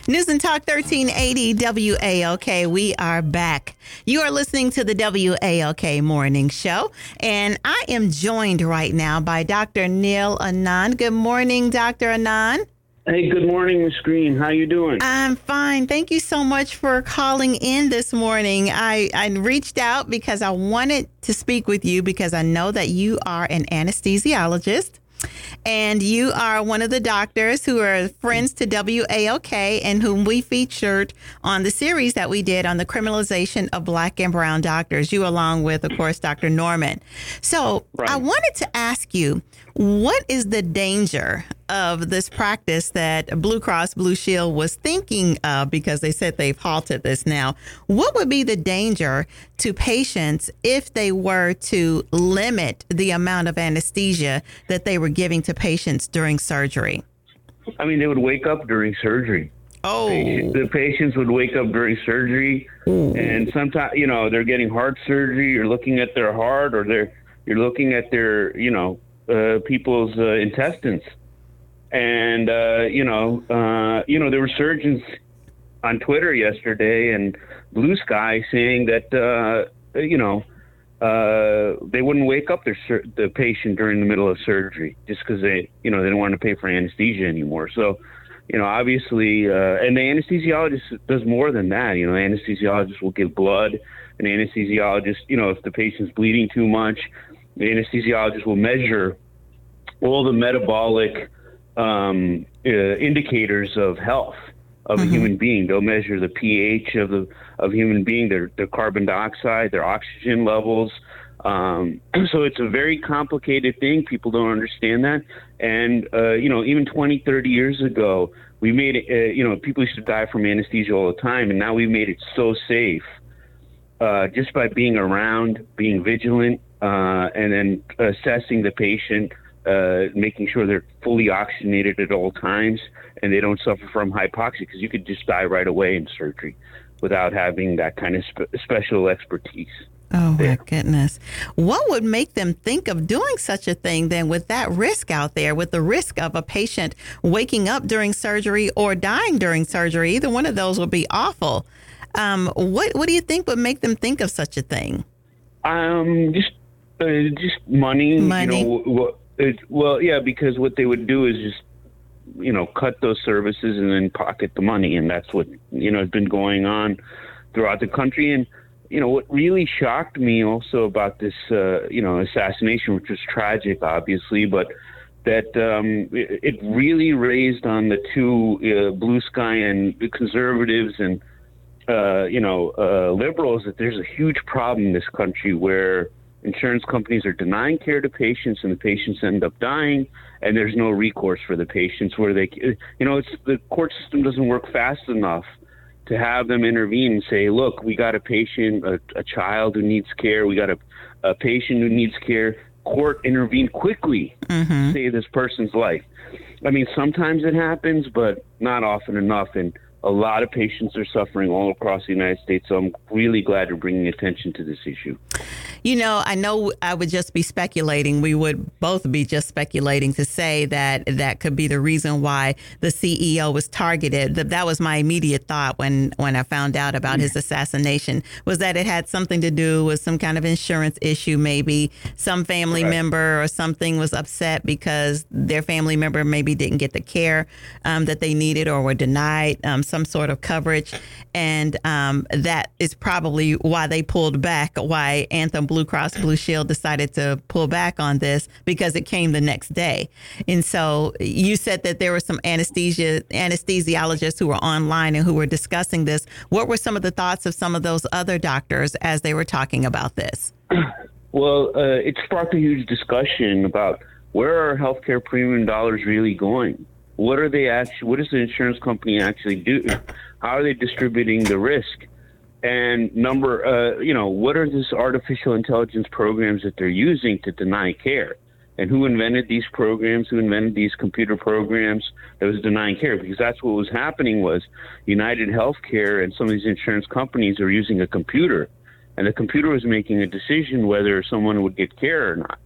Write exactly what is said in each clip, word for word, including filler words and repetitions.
News and Talk thirteen eighty W A L K. We are back. You are listening to the W A L K Morning Show, and I am joined right now by Doctor Neil Anand. Good morning, Doctor Anand. Hey, good morning, Miz Green. How you doing? I'm fine. Thank you so much for calling in this morning. I, I reached out because I wanted to speak with you because I know that you are an anesthesiologist. And you are one of the doctors who are friends to W A L K and whom we featured on the series that we did on the criminalization of Black and brown doctors, you along with, of course, Doctor Norman. So right. I wanted to ask you, what is the danger of this practice that Blue Cross Blue Shield was thinking of, because they said they've halted this now? What would be the danger to patients if they were to limit the amount of anesthesia that they were giving to patients during surgery? I mean, they would wake up during surgery. Oh, the patients would wake up during surgery. Ooh. And sometimes, you know, they're getting heart surgery. You're looking at their heart, or they're you're looking at their, you know, uh, people's uh, intestines. And, uh, you know, uh, you know, there were surgeons on Twitter yesterday and Blue Sky saying that, uh, you know, uh, they wouldn't wake up their sur- the patient during the middle of surgery just because they, you know, they don't want to pay for anesthesia anymore. So, you know, obviously, uh, and the anesthesiologist does more than that. You know, the anesthesiologist will give blood. An anesthesiologist, you know, if the patient's bleeding too much, the anesthesiologist will measure all the metabolic um, uh, indicators of health of mm-hmm. a human being. They'll measure the pH of the of human being, their their carbon dioxide, their oxygen levels. Um, so it's a very complicated thing. People don't understand that. And, uh, you know, even twenty, thirty years ago, we made it, uh, you know, people used to die from anesthesia all the time. And now we made it so safe uh, just by being around, being vigilant, uh, and then assessing the patient, uh, making sure they're fully oxygenated at all times and they don't suffer from hypoxia, because you could just die right away in surgery without having that kind of spe- special expertise. Oh, my goodness. What would make them think of doing such a thing then, with that risk out there, with the risk of a patient waking up during surgery or dying during surgery? Either one of those would be awful. Um, what what do you think would make them think of such a thing? Um, just uh, just money. Money. You know, well, it, well, yeah, because what they would do is just, you know, cut those services and then pocket the money. And that's what, you know, has been going on throughout the country. And, you know, what really shocked me also about this, uh, you know, assassination, which was tragic, obviously, but that um, it, it really raised on the two uh, Blue Sky and conservatives and, uh, you know, uh, liberals, that there's a huge problem in this country where insurance companies are denying care to patients and the patients end up dying, and there's no recourse for the patients where they, you know, it's the court system doesn't work fast enough to have them intervene and say, look, we got a patient, a, a child who needs care. We got a, a patient who needs care. Court intervene quickly mm-hmm. to save this person's life. I mean, sometimes it happens, but not often enough. And a lot of patients are suffering all across the United States. So I'm really glad you're bringing attention to this issue. You know, I know I would just be speculating. We would both be just speculating to say that that could be the reason why the C E O was targeted. That that was my immediate thought when when I found out about his assassination, was that it had something to do with some kind of insurance issue. Maybe some family right. member or something was upset because their family member maybe didn't get the care um, that they needed or were denied um, some sort of coverage. And um, that is probably why they pulled back, why Anthem Blue Cross Blue Shield decided to pull back on this, because it came the next day. And so you said that there were some anesthesia anesthesiologists who were online and who were discussing this. What were some of the thoughts of some of those other doctors as they were talking about this? Well, uh, it sparked a huge discussion about where are healthcare premium dollars really going? What are they actually, what does the insurance company actually do? How are they distributing the risk? And number, uh, you know, what are these artificial intelligence programs that they're using to deny care? And who invented these programs? Who invented these computer programs that was denying care? Because that's what was happening was United Healthcare and some of these insurance companies are using a computer, and the computer was making a decision whether someone would get care or not.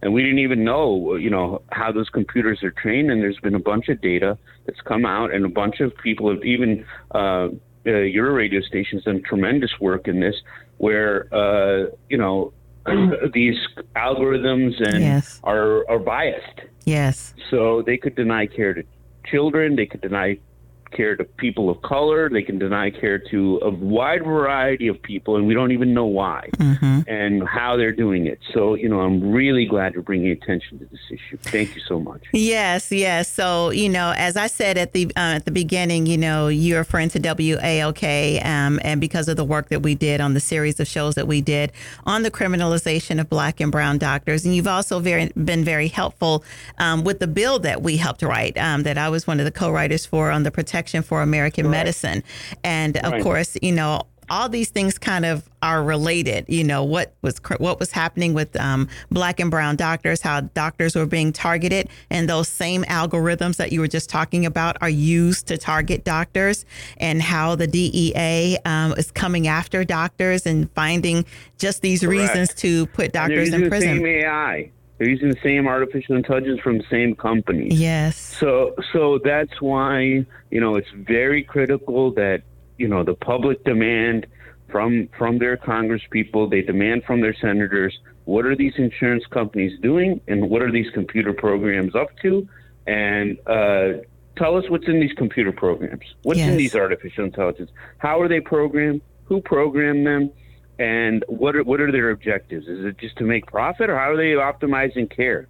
and we didn't even know, you know, how those computers are trained. And there's been a bunch of data that's come out, and a bunch of people have even, uh, uh, your radio station's done tremendous work in this, where, uh, you know, these algorithms and yes. are are biased. Yes. So they could deny care to children. They could deny care to people of color. They can deny care to a wide variety of people, and we don't even know why mm-hmm. and how they're doing it. So, you know, I'm really glad you're bringing attention to this issue. Thank you so much. Yes, yes. So, you know, as I said at the uh, at the beginning, you know, you're a friend to W A L K, um, and because of the work that we did on the series of shows that we did on the criminalization of Black and brown doctors, and you've also very been very helpful um, with the bill that we helped write, um, that I was one of the co-writers for on the protection for American right. medicine. And of right. course, you know, all these things kind of are related. You know, what was what was happening with um, Black and brown doctors, how doctors were being targeted, and those same algorithms that you were just talking about are used to target doctors, and how the D E A um, is coming after doctors and finding just these Correct. reasons to put doctors in prison. The same A I. They're using the same artificial intelligence from the same company. Yes. So, so that's why, you know, it's very critical that, you know, the public demand from from their Congress people, they demand from their senators, what are these insurance companies doing, and what are these computer programs up to, and uh, tell us what's in these computer programs. What's yes. in these artificial intelligence? How are they programmed? Who programmed them? And what are, what are their objectives? Is it just to make profit, or how are they optimizing care?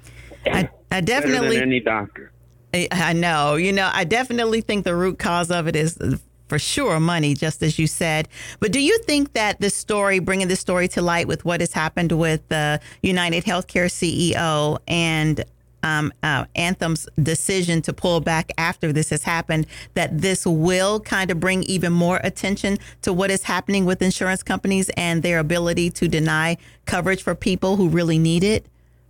I, I definitely Better than any doctor. I, I know, you know, I definitely think the root cause of it is for sure money, just as you said. But do you think that this story, bringing this story to light with what has happened with the United Healthcare C E O and Um, uh, Anthem's decision to pull back after this has happened, that this will kind of bring even more attention to what is happening with insurance companies and their ability to deny coverage for people who really need it?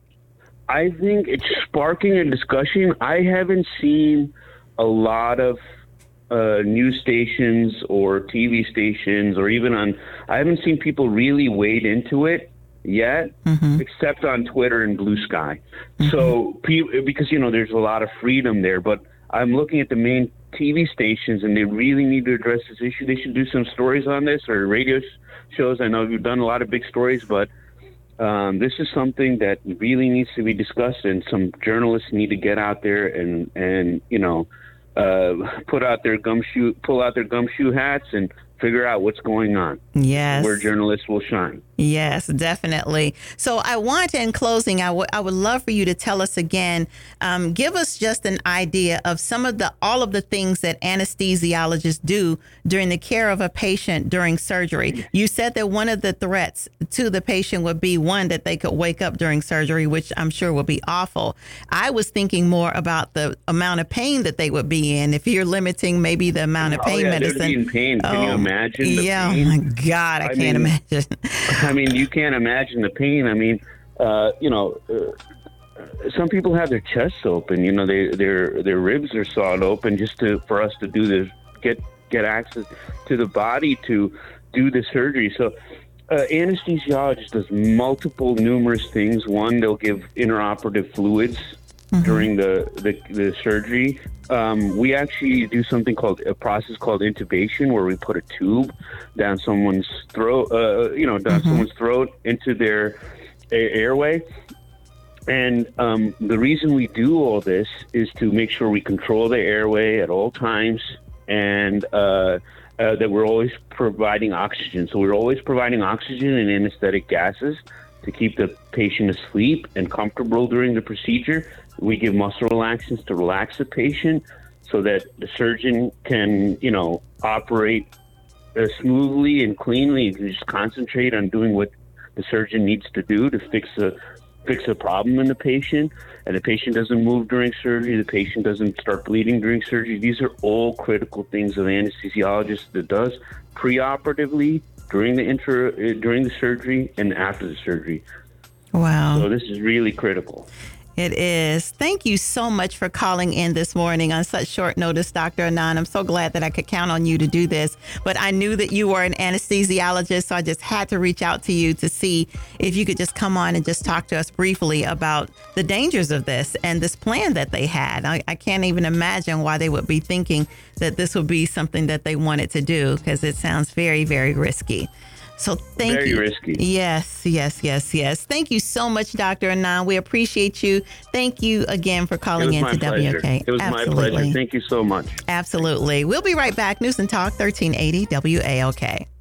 I think it's sparking a discussion. I haven't seen a lot of uh, news stations or T V stations, or even on, I haven't seen people really wade into it yet, mm-hmm. except on Twitter and Blue Sky. Mm-hmm. So, because, you know, there's a lot of freedom there, but I'm looking at the main T V stations, and they really need to address this issue. They should do some stories on this, or radio shows. I know you've done a lot of big stories, but um, this is something that really needs to be discussed, and some journalists need to get out there and, and you know, uh, put out their gumshoe, pull out their gumshoe hats and figure out what's going on. Yes. Where journalists will shine. Yes, definitely. So I want, in closing, I, w- I would love for you to tell us again, um, give us just an idea of some of the, all of the things that anesthesiologists do during the care of a patient during surgery. You said that one of the threats to the patient would be, one, that they could wake up during surgery, which I'm sure would be awful. I was thinking more about the amount of pain that they would be in. If you're limiting maybe the amount of pain oh, yeah, medicine. They'd be in pain. Can oh, you imagine the yeah, pain? Oh my God, I, I can't mean, imagine. I mean, you can't imagine the pain. I mean, uh, you know, uh, some people have their chests open. You know, they, their their ribs are sawed open just to for us to do this, get get access to the body to do the surgery. So, uh, anesthesiologist does multiple, numerous things. One, they'll give intraoperative fluids mm-hmm. during the the, the surgery. Um, we actually do something called a process called intubation, where we put a tube down someone's throat, uh, you know, down mm-hmm. someone's throat into their a- airway. And um, the reason we do all this is to make sure we control the airway at all times, and uh, uh, that we're always providing oxygen. So we're always providing oxygen and anesthetic gases to keep the patient asleep and comfortable during the procedure. We give muscle relaxants to relax the patient so that the surgeon can, you know, operate uh, smoothly and cleanly, and just concentrate on doing what the surgeon needs to do to fix a fix a problem in the patient. And the patient doesn't move during surgery. The patient doesn't start bleeding during surgery. These are all critical things an anesthesiologist that does preoperatively, during the intra, uh, during the surgery, and after the surgery. Wow. So this is really critical. It is. Thank you so much for calling in this morning on such short notice, Doctor Anand. I'm so glad that I could count on you to do this. But I knew that you were an anesthesiologist, so I just had to reach out to you to see if you could just come on and just talk to us briefly about the dangers of this and this plan that they had. I, I can't even imagine why they would be thinking that this would be something that they wanted to do, because it sounds very, very risky. So thank Very you. Very risky. Yes, yes, yes, yes. Thank you so much, Doctor Anand. We appreciate you. Thank you again for calling in to W O K. It was Absolutely. my pleasure. Thank you so much. Absolutely. We'll be right back. News and Talk, thirteen eighty W A L K.